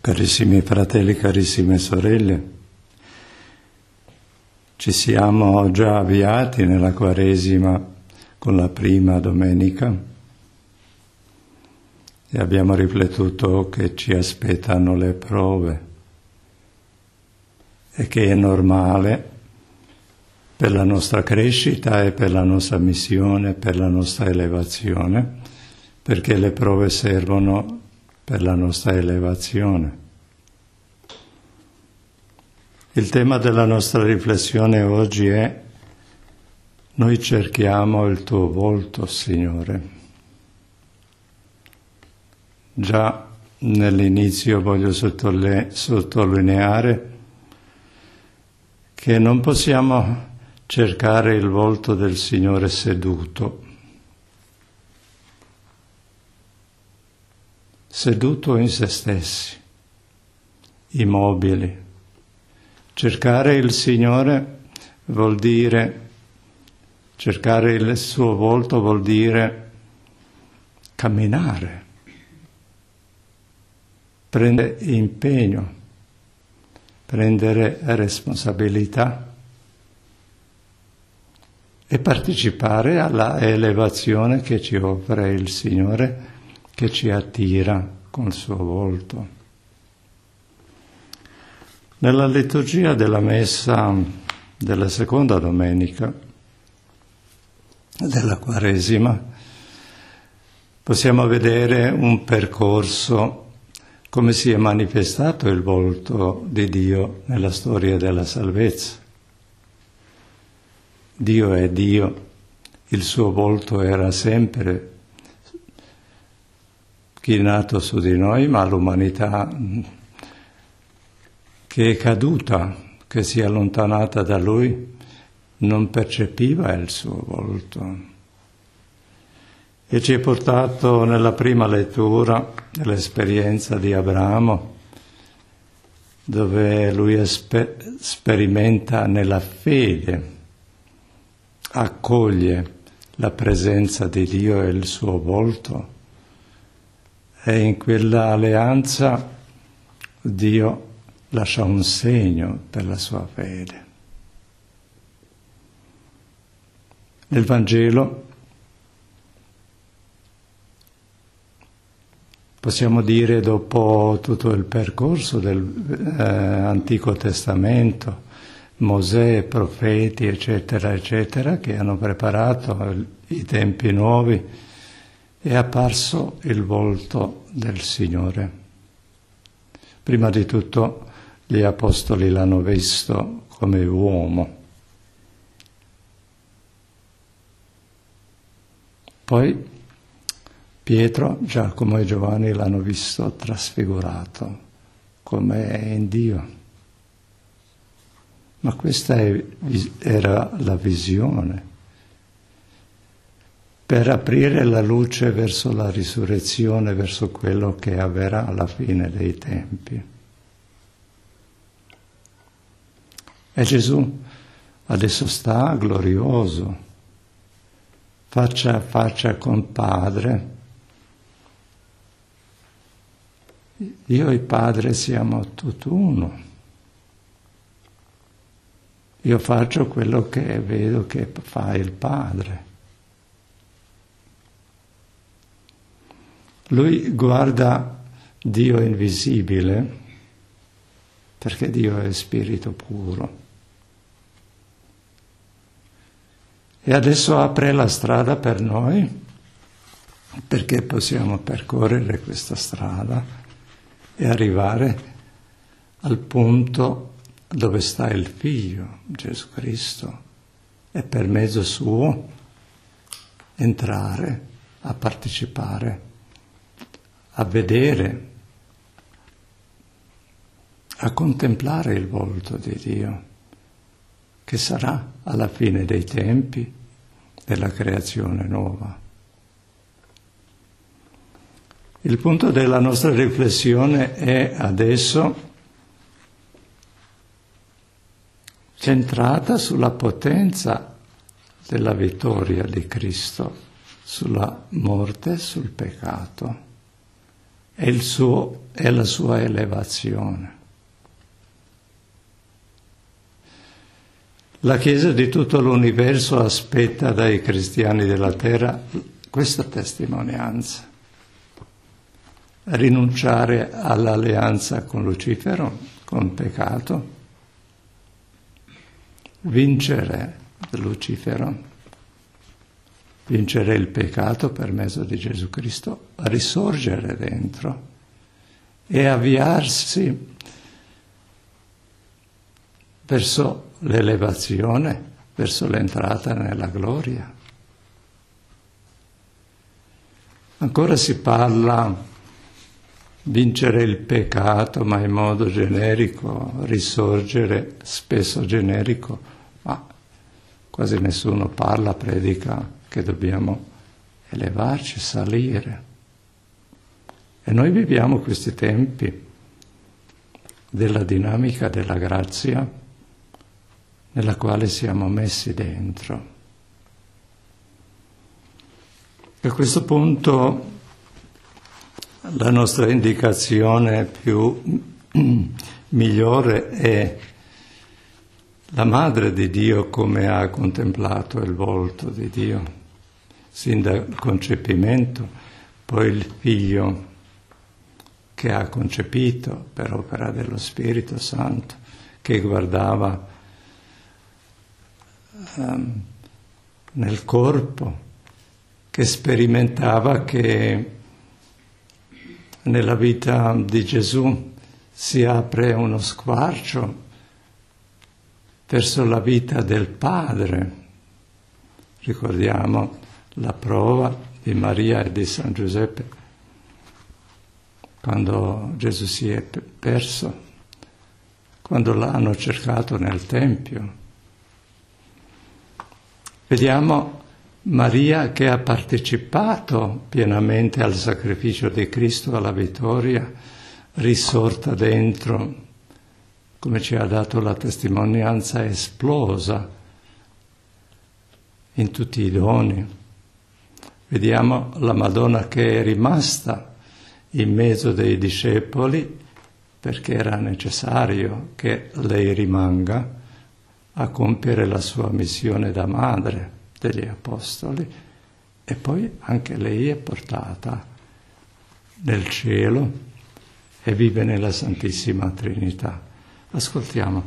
Carissimi fratelli, carissime sorelle, ci siamo già avviati nella Quaresima con la prima domenica e abbiamo riflettuto che ci aspettano le prove e che è normale per la nostra crescita e per la nostra missione, per la nostra elevazione, perché le prove servono per la nostra elevazione. Il tema della nostra riflessione oggi è: noi cerchiamo il tuo volto, Signore. Già nell'inizio voglio sottolineare che non possiamo cercare il volto del Signore seduto in se stessi, immobili. Cercare il Signore vuol dire, cercare il suo volto vuol dire camminare, prendere impegno, prendere responsabilità e partecipare alla elevazione che ci offre il Signore, che ci attira con il suo volto. Nella liturgia della Messa della seconda domenica della Quaresima possiamo vedere un percorso, come si è manifestato il volto di Dio nella storia della salvezza. Dio è Dio, il suo volto era sempre chinato su di noi, ma l'umanità che è caduta, che si è allontanata da Lui, non percepiva il suo volto. E ci è portato nella prima lettura l'esperienza di Abramo, dove lui sperimenta nella fede, accoglie la presenza di Dio e il suo volto, e in quella alleanza Dio lascia un segno per la sua fede. Nel Vangelo possiamo dire, dopo tutto il percorso dell'Antico Testamento, Mosè, profeti, eccetera, eccetera, che hanno preparato i tempi nuovi, è apparso il volto del Signore. Prima di tutto gli apostoli l'hanno visto come uomo. Poi Pietro, Giacomo e Giovanni l'hanno visto trasfigurato come in Dio. Ma questa era la visione per aprire la luce verso la risurrezione, verso quello che avverrà alla fine dei tempi. E Gesù adesso sta glorioso, faccia a faccia con Padre. Io e il Padre siamo tutt'uno. Io faccio quello che vedo che fa il Padre. Lui guarda Dio invisibile, perché Dio è spirito puro. E adesso apre la strada per noi, perché possiamo percorrere questa strada e arrivare al punto dove sta il Figlio, Gesù Cristo, e per mezzo suo entrare a partecipare, a vedere, a contemplare il volto di Dio, che sarà alla fine dei tempi della creazione nuova. Il punto della nostra riflessione è adesso centrata sulla potenza della vittoria di Cristo, sulla morte, sul peccato. è la sua elevazione. La Chiesa di tutto l'universo aspetta dai cristiani della terra questa testimonianza. Rinunciare all'alleanza con Lucifero, con il peccato, vincere Lucifero, vincere il peccato per mezzo di Gesù Cristo, risorgere dentro e avviarsi verso l'elevazione, verso l'entrata nella gloria. Ancora si parla vincere il peccato, ma in modo generico, risorgere spesso generico, ma quasi nessuno parla, predica che dobbiamo elevarci, salire. E noi viviamo questi tempi della dinamica della grazia nella quale siamo messi dentro. A questo punto la nostra indicazione migliore è la Madre di Dio come ha contemplato il volto di Dio, sin dal concepimento, poi il Figlio che ha concepito per opera dello Spirito Santo, che guardava nel corpo, che sperimentava che nella vita di Gesù si apre uno squarcio verso la vita del Padre. Ricordiamo la prova di Maria e di San Giuseppe quando Gesù si è perso, quando l'hanno cercato nel Tempio. Vediamo Maria che ha partecipato pienamente al sacrificio di Cristo, alla vittoria, risorta dentro, come ci ha dato la testimonianza, esplosa in tutti i doni. Vediamo la Madonna che è rimasta in mezzo dei discepoli perché era necessario che lei rimanga a compiere la sua missione da madre degli Apostoli, e poi anche lei è portata nel cielo e vive nella Santissima Trinità. Ascoltiamo.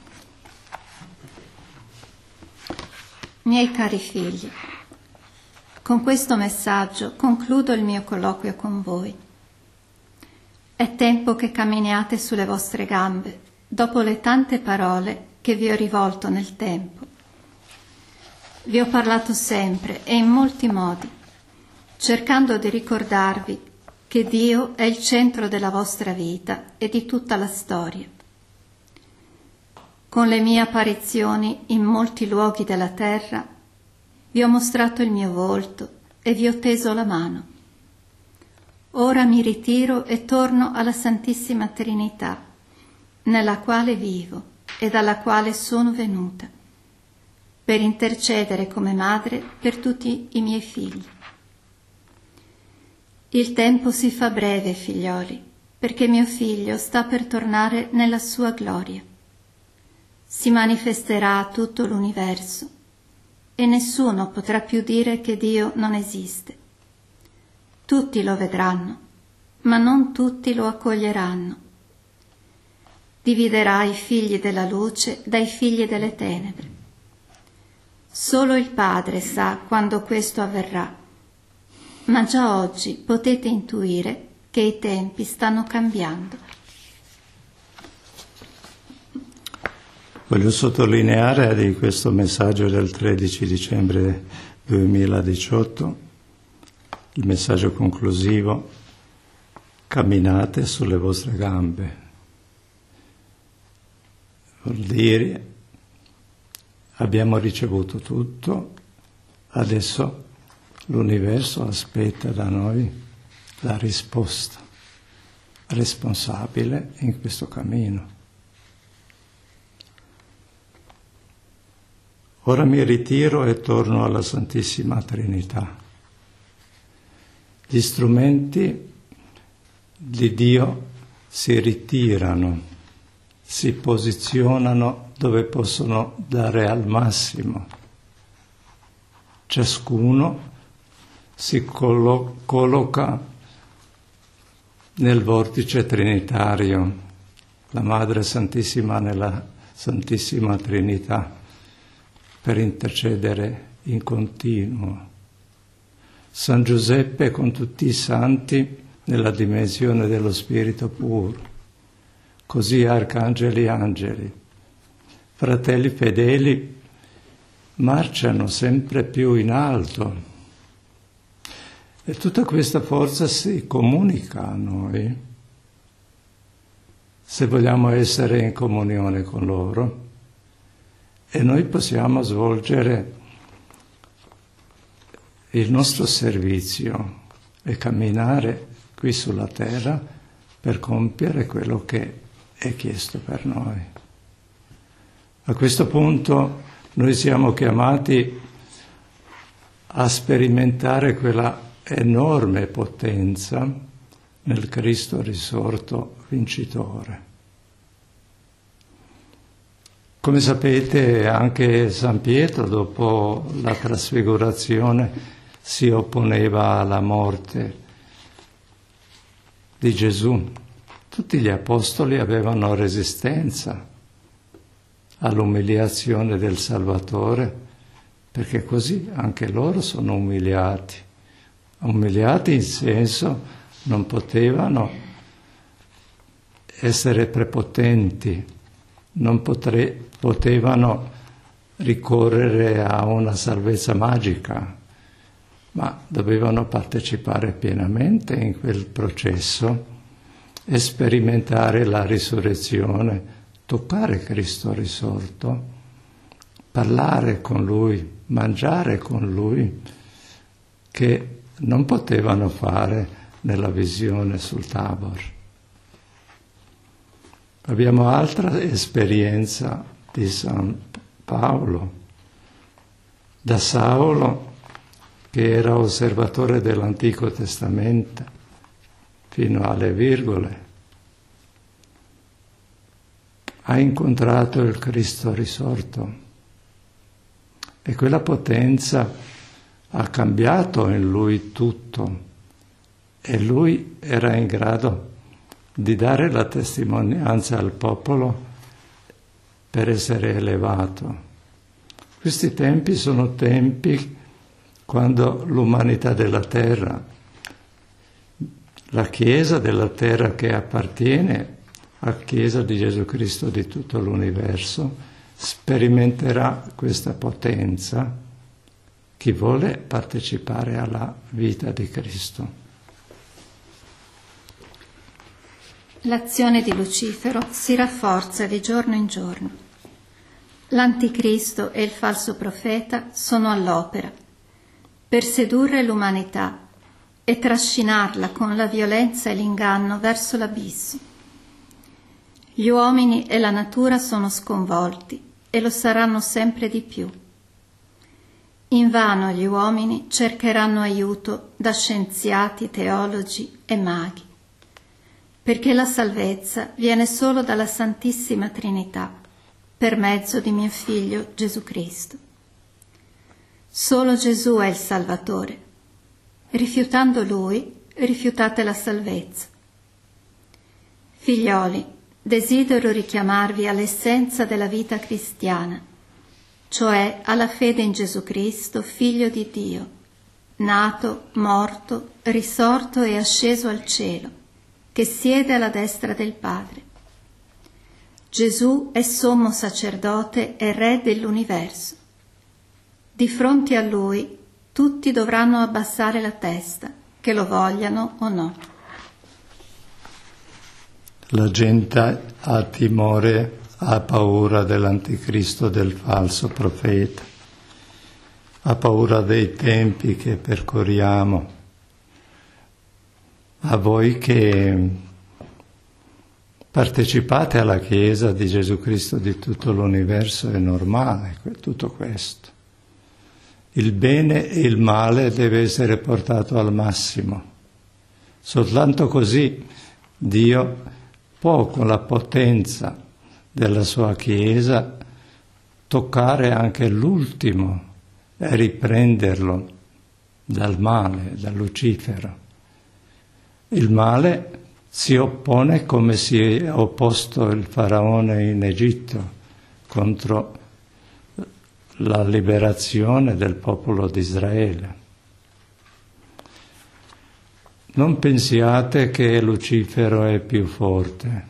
Miei cari figli, con questo messaggio concludo il mio colloquio con voi. È tempo che camminiate sulle vostre gambe, dopo le tante parole che vi ho rivolto nel tempo. Vi ho parlato sempre e in molti modi, cercando di ricordarvi che Dio è il centro della vostra vita e di tutta la storia. Con le mie apparizioni in molti luoghi della terra vi ho mostrato il mio volto e vi ho teso la mano. Ora mi ritiro e torno alla Santissima Trinità, nella quale vivo e dalla quale sono venuta, per intercedere come madre per tutti i miei figli. Il tempo si fa breve, figlioli, perché mio figlio sta per tornare nella sua gloria. Si manifesterà a tutto l'universo e nessuno potrà più dire che Dio non esiste. Tutti lo vedranno, ma non tutti lo accoglieranno. Dividerà i figli della luce dai figli delle tenebre. Solo il Padre sa quando questo avverrà, ma già oggi potete intuire che i tempi stanno cambiando. Voglio sottolineare di questo messaggio del 13 dicembre 2018, il messaggio conclusivo: camminate sulle vostre gambe. Vuol dire abbiamo ricevuto tutto, adesso l'universo aspetta da noi la risposta responsabile in questo cammino. Ora mi ritiro e torno alla Santissima Trinità. Gli strumenti di Dio si ritirano, si posizionano dove possono dare al massimo. Ciascuno si colloca nel vortice trinitario, la Madre Santissima nella Santissima Trinità, per intercedere in continuo. San Giuseppe con tutti i santi nella dimensione dello Spirito puro, così arcangeli e angeli. Fratelli fedeli marciano sempre più in alto e tutta questa forza si comunica a noi se vogliamo essere in comunione con loro, e noi possiamo svolgere il nostro servizio e camminare qui sulla terra per compiere quello che è chiesto per noi. A questo punto noi siamo chiamati a sperimentare quella enorme potenza nel Cristo risorto vincitore. Come sapete, anche San Pietro, dopo la trasfigurazione, si opponeva alla morte di Gesù. Tutti gli apostoli avevano resistenza all'umiliazione del Salvatore, perché così anche loro sono umiliati. Umiliati in senso non potevano essere prepotenti, non potevano ricorrere a una salvezza magica, ma dovevano partecipare pienamente in quel processo e sperimentare la risurrezione, toccare Cristo risorto, parlare con Lui, mangiare con Lui, che non potevano fare nella visione sul Tabor. Abbiamo altra esperienza di San Paolo, da Saulo, che era osservatore dell'Antico Testamento fino alle virgole, ha incontrato il Cristo risorto e quella potenza ha cambiato in lui tutto e lui era in grado di dare la testimonianza al popolo per essere elevato. Questi tempi sono tempi quando l'umanità della terra, la Chiesa della terra che appartiene alla Chiesa di Gesù Cristo di tutto l'universo, sperimenterà questa potenza. Chi vuole partecipare alla vita di Cristo. L'azione di Lucifero si rafforza di giorno in giorno. L'anticristo e il falso profeta sono all'opera per sedurre l'umanità e trascinarla con la violenza e l'inganno verso l'abisso. Gli uomini e la natura sono sconvolti e lo saranno sempre di più. Invano gli uomini cercheranno aiuto da scienziati, teologi e maghi, perché la salvezza viene solo dalla Santissima Trinità, per mezzo di mio Figlio Gesù Cristo. Solo Gesù è il Salvatore. Rifiutando Lui, rifiutate la salvezza. Figlioli, desidero richiamarvi all'essenza della vita cristiana, cioè alla fede in Gesù Cristo, Figlio di Dio, nato, morto, risorto e asceso al cielo, che siede alla destra del Padre. Gesù è sommo sacerdote e Re dell'universo. Di fronte a Lui tutti dovranno abbassare la testa, che lo vogliano o no. La gente ha timore, ha paura dell'anticristo, del falso profeta, ha paura dei tempi che percorriamo. A voi che partecipate alla Chiesa di Gesù Cristo di tutto l'universo è normale tutto questo. Il bene e il male deve essere portato al massimo. Soltanto così Dio può, con la potenza della sua Chiesa, toccare anche l'ultimo e riprenderlo dal male, da Lucifero. Il male si oppone come si è opposto il faraone in Egitto contro la liberazione del popolo di Israele. Non pensiate che Lucifero è più forte.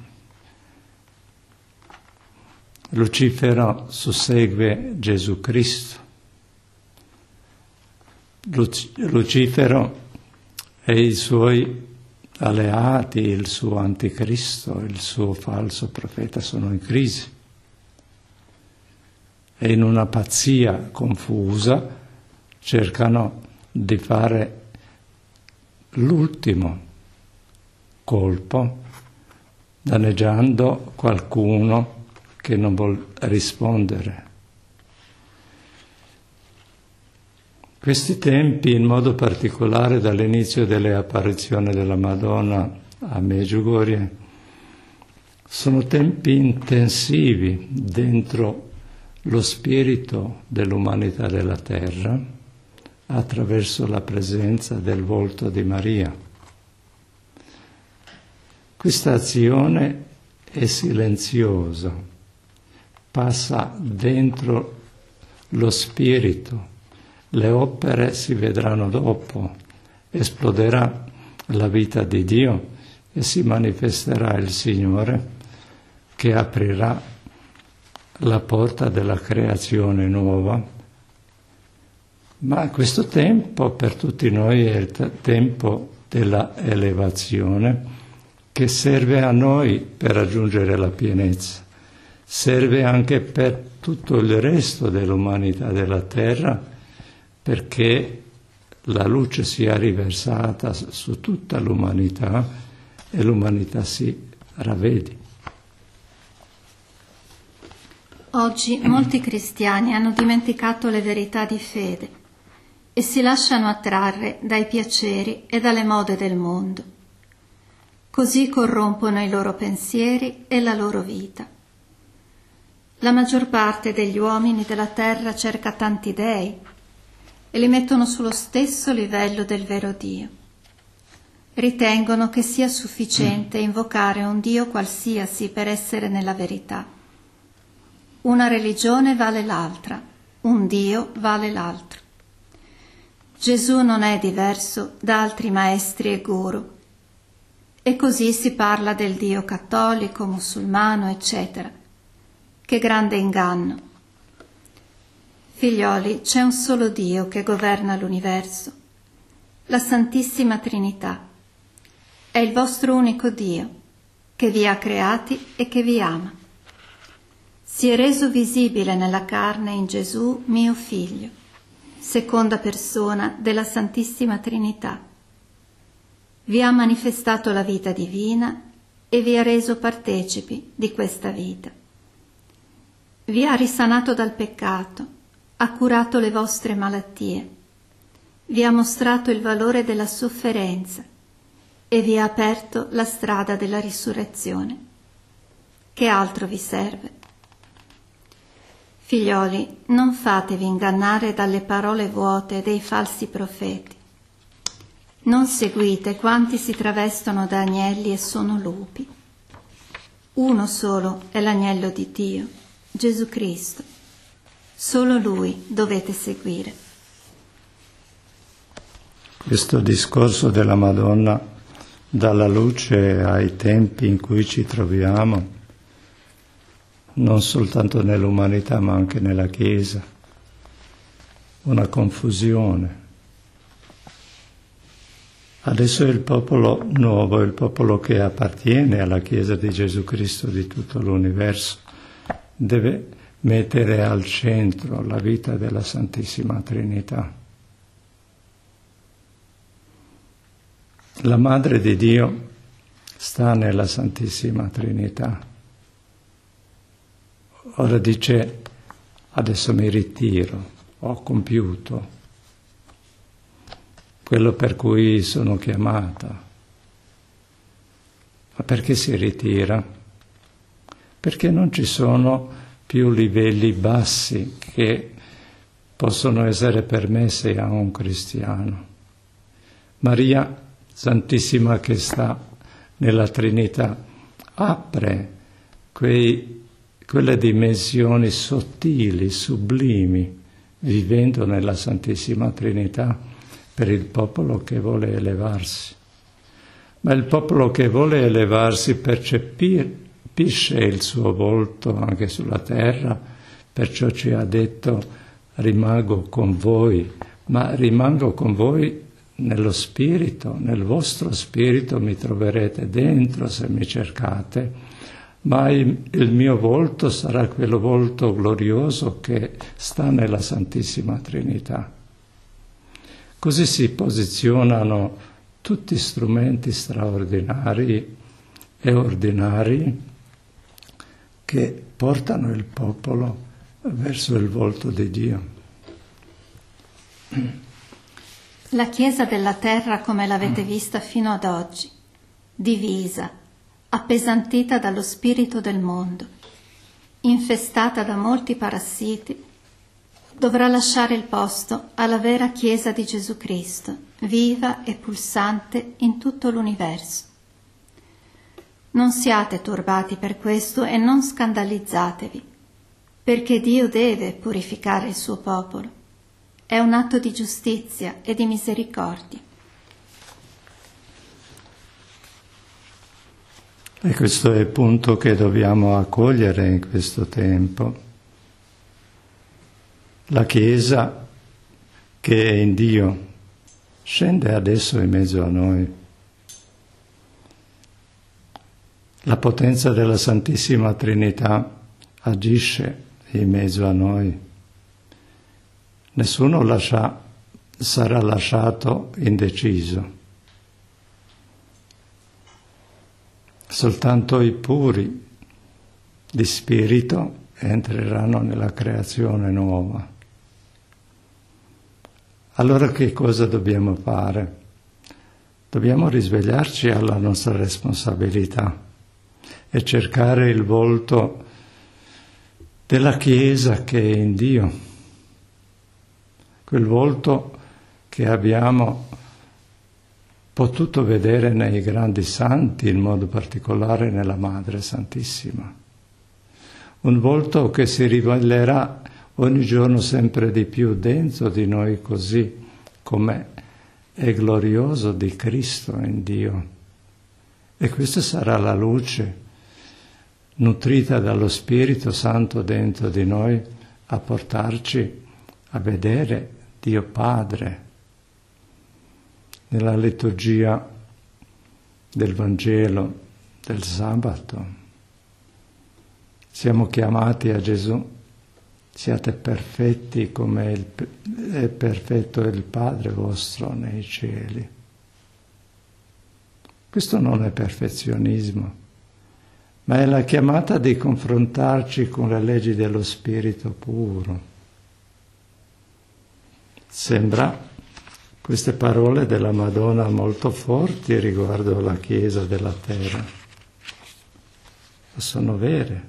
Lucifero sussegue Gesù Cristo. Lucifero e i suoi alleati, il suo anticristo, il suo falso profeta sono in crisi. E in una pazzia confusa cercano di fare l'ultimo colpo, danneggiando qualcuno che non vuol rispondere. Questi tempi, in modo particolare dall'inizio delle apparizioni della Madonna a Medjugorje, sono tempi intensivi dentro lo spirito dell'umanità della terra attraverso la presenza del volto di Maria. Questa azione è silenziosa, passa dentro lo spirito. Le opere si vedranno dopo, esploderà la vita di Dio e si manifesterà il Signore che aprirà la porta della creazione nuova. Ma questo tempo per tutti noi è il tempo della elevazione che serve a noi per raggiungere la pienezza, serve anche per tutto il resto dell'umanità della terra, perché la luce sia riversata su tutta l'umanità e l'umanità si ravvedi. Oggi molti cristiani hanno dimenticato le verità di fede e si lasciano attrarre dai piaceri e dalle mode del mondo. Così corrompono i loro pensieri e la loro vita. La maggior parte degli uomini della terra cerca tanti dei e li mettono sullo stesso livello del vero Dio. Ritengono che sia sufficiente invocare un Dio qualsiasi per essere nella verità. Una religione vale l'altra, un Dio vale l'altro. Gesù non è diverso da altri maestri e guru. E così si parla del Dio cattolico, musulmano, eccetera. Che grande inganno! Figlioli, c'è un solo Dio che governa l'universo, la Santissima Trinità. È il vostro unico Dio, che vi ha creati e che vi ama. Si è reso visibile nella carne in Gesù, mio Figlio, seconda persona della Santissima Trinità. Vi ha manifestato la vita divina e vi ha reso partecipi di questa vita. Vi ha risanato dal peccato, ha curato le vostre malattie, vi ha mostrato il valore della sofferenza e vi ha aperto la strada della risurrezione. Che altro vi serve? Figlioli, non fatevi ingannare dalle parole vuote dei falsi profeti. Non seguite quanti si travestono da agnelli e sono lupi. Uno solo è l'agnello di Dio, Gesù Cristo. Solo Lui dovete seguire. Questo discorso della Madonna dà la luce ai tempi in cui ci troviamo, non soltanto nell'umanità ma anche nella Chiesa. Una confusione. Adesso il popolo nuovo, il popolo che appartiene alla Chiesa di Gesù Cristo di tutto l'universo, deve mettere al centro la vita della Santissima Trinità. La Madre di Dio sta nella Santissima Trinità. Ora dice, adesso mi ritiro, ho compiuto quello per cui sono chiamata. Ma perché si ritira? Perché non ci sono più livelli bassi che possono essere permessi a un cristiano. Maria Santissima, che sta nella Trinità, apre quelle dimensioni sottili, sublimi, vivendo nella Santissima Trinità per il popolo che vuole elevarsi. Ma il popolo che vuole elevarsi percepisce il suo volto anche sulla terra, perciò ci ha detto: rimango con voi, ma rimango con voi nello spirito, nel vostro spirito mi troverete dentro se mi cercate, ma il mio volto sarà quello volto glorioso che sta nella Santissima Trinità. Così si posizionano tutti strumenti straordinari e ordinari che portano il popolo verso il volto di Dio. La Chiesa della terra come l'avete vista fino ad oggi, divisa, appesantita dallo spirito del mondo, infestata da molti parassiti, dovrà lasciare il posto alla vera Chiesa di Gesù Cristo, viva e pulsante in tutto l'universo. Non siate turbati per questo e non scandalizzatevi, perché Dio deve purificare il suo popolo. È un atto di giustizia e di misericordia. E questo è il punto che dobbiamo accogliere in questo tempo. La Chiesa che è in Dio scende adesso in mezzo a noi. La potenza della Santissima Trinità agisce in mezzo a noi. Nessuno sarà lasciato indeciso. Soltanto i puri di spirito entreranno nella creazione nuova. Allora che cosa dobbiamo fare? Dobbiamo risvegliarci alla nostra responsabilità e cercare il volto della Chiesa che è in Dio. Quel volto che abbiamo potuto vedere nei grandi santi, in modo particolare nella Madre Santissima. Un volto che si rivelerà ogni giorno sempre di più dentro di noi, così come è glorioso di Cristo in Dio. E questa sarà la luce nutrita dallo Spirito Santo dentro di noi a portarci a vedere Dio Padre. Nella liturgia del Vangelo del sabato siamo chiamati a Gesù: siate perfetti come è perfetto il Padre vostro nei cieli. Questo non è perfezionismo, ma è la chiamata di confrontarci con le leggi dello Spirito puro. Sembra queste parole della Madonna molto forti riguardo alla Chiesa della terra, ma sono vere.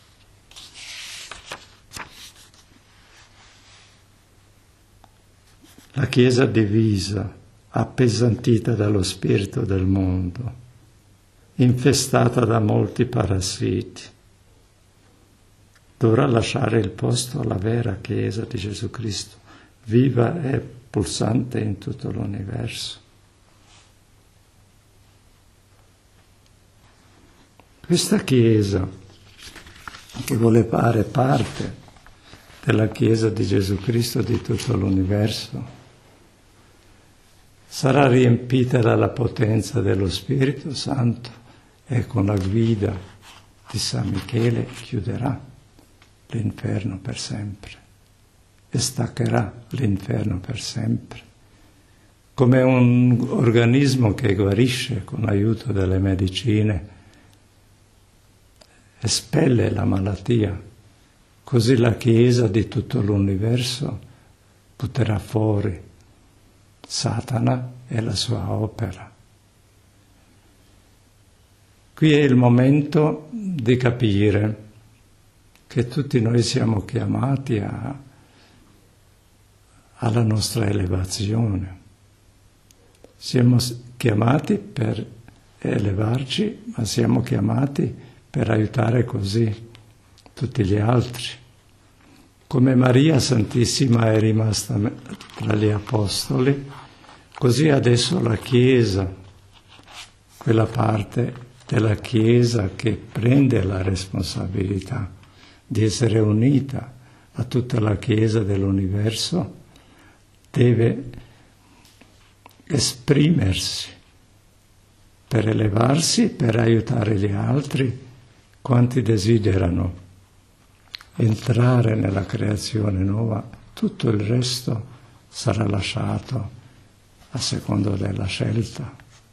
La Chiesa divisa, appesantita dallo spirito del mondo, infestata da molti parassiti, dovrà lasciare il posto alla vera Chiesa di Gesù Cristo, viva e pulsante in tutto l'universo. Questa Chiesa, che vuole fare parte della Chiesa di Gesù Cristo di tutto l'universo, sarà riempita dalla potenza dello Spirito Santo e con la guida di San Michele chiuderà l'inferno per sempre e staccherà l'inferno per sempre, come un organismo che guarisce con l'aiuto delle medicine, espelle la malattia. Così la Chiesa di tutto l'universo butterà fuori Satana e la sua opera. Qui è il momento di capire che tutti noi siamo chiamati alla nostra elevazione. Siamo chiamati per elevarci, ma siamo chiamati per aiutare così tutti gli altri. Come Maria Santissima è rimasta tra gli Apostoli, così adesso la Chiesa, quella parte della Chiesa che prende la responsabilità di essere unita a tutta la Chiesa dell'universo, deve esprimersi per elevarsi, per aiutare gli altri, quanti desiderano entrare nella creazione nuova. Tutto il resto sarà lasciato a secondo della scelta.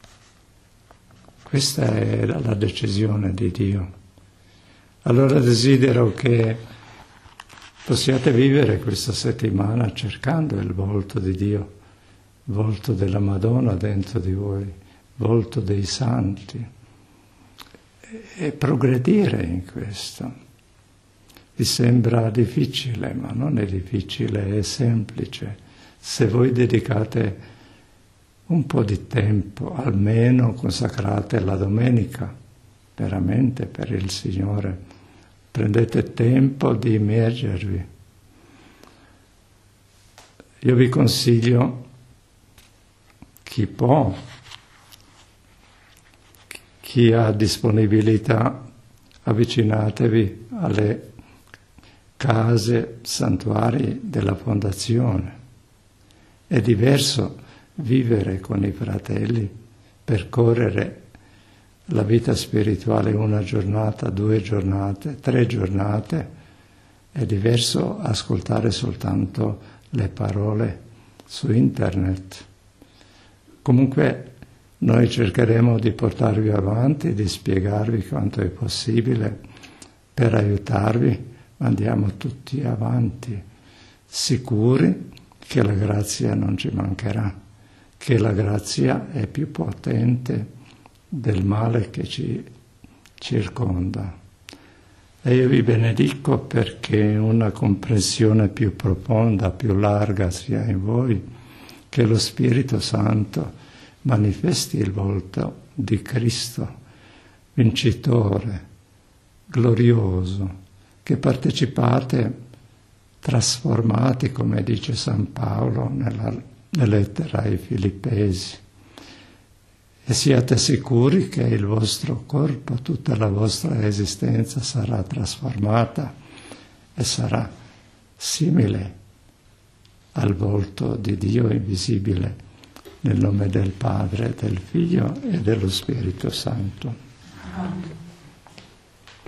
Questa è la decisione di Dio. Allora desidero che possiate vivere questa settimana cercando il volto di Dio, il volto della Madonna dentro di voi, il volto dei santi, e progredire in questo. Vi sembra difficile, ma non è difficile, è semplice. Se voi dedicate un po' di tempo, almeno consacrate la domenica, veramente per il Signore, prendete tempo di immergervi. Io vi consiglio, chi può, chi ha disponibilità, avvicinatevi alle case, santuari della Fondazione. È diverso vivere con i fratelli, percorrere la vita spirituale una giornata, 2 giornate, 3 giornate. È diverso ascoltare soltanto le parole su internet. Comunque noi cercheremo di portarvi avanti, di spiegarvi quanto è possibile per aiutarvi. Andiamo tutti avanti, sicuri che la grazia non ci mancherà, che la grazia è più potente del male che ci circonda. E io vi benedico perché una comprensione più profonda, più larga sia in voi, che lo Spirito Santo manifesti il volto di Cristo, vincitore, glorioso, che partecipate trasformati, come dice San Paolo nella lettera ai Filippesi, e siate sicuri che il vostro corpo, tutta la vostra esistenza sarà trasformata e sarà simile al volto di Dio invisibile, nel nome del Padre, del Figlio e dello Spirito Santo.